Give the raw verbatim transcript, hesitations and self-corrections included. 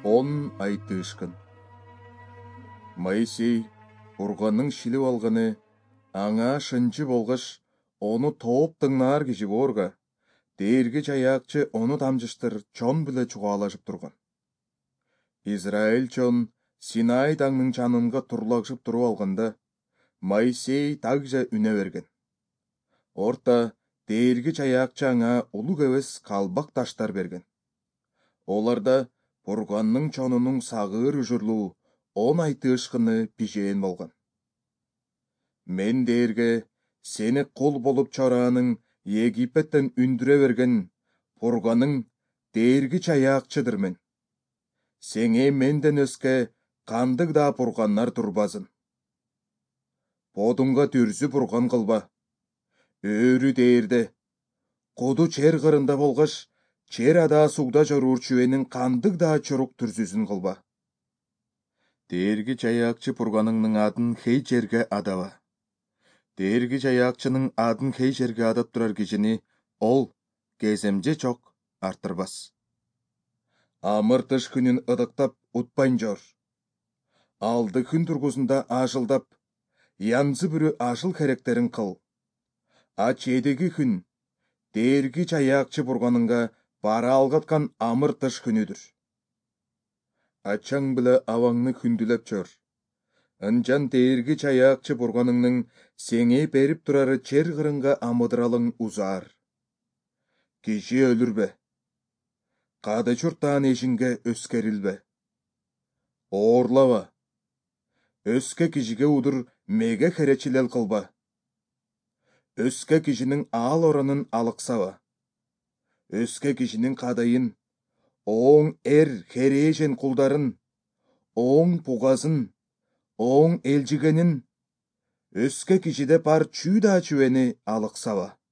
Он айтышкын. Моисей Урганның шиліп алғаны, аңа шынчы болғыш, оны топ тыңнар кежі борға, дерге жаяқчы оны тамжыштыр чон білі чуғалашып тұрған. Израиль чон Синай таңның чанынға тұрлақшып тұру алғанда, Моисей тағжа үне берген. Орта дерге жаяқчы аңа ұлы көвес қалбақ таштар берген. Оларда Бурганның чонының сағыр үжірлу, он айты ышқыны пижен болған. Мен дерге сені қол болып чараның Египеттен үндіре берген Бурганың дерге чаяқчыдыр мен. Сеңе менден өске қандық да Бурганнар тұрбазын. Подыңға түрзі Бурган қылба. Өрі дерді. Қоду чер қырында болғыш, чер ада суғда жорур чуенің қандық да чұрық түрзізін қылба. Дергі жаяқчы Бурганыңның адын хей жерге адава. Дергі жаяқчының адын хей жерге адап тұрар кежіні ол кеземже чоқ артырбас. Амыртыш күнін ыдықтап ұтпайн жор. Алды күн тұрғызында ажылдап, янзы бүрі ажыл керектерін қыл. А чедегі күн, дергі жаяқчы Бурганыңға бара алғатқан амыртыш күнідір. Ачаң білі аваңны күнділеп чөр. Înчан дергі жаяқчы Бурганыңның сеңе беріп тұрары чер ғырынға амыдыралың узар. Кежі өлірбе. Қады чұрттан ешінге өскерілбе. Орлава. Өске кежіге удыр меге керечілел қылба. Өске кежінің ал оранын алықсава. Өске кежінің қадайын, оң әр хережен құлдарын, оң пуғазын, оң елжігенін, өске кежіде бар чүйда чүвені алықсава.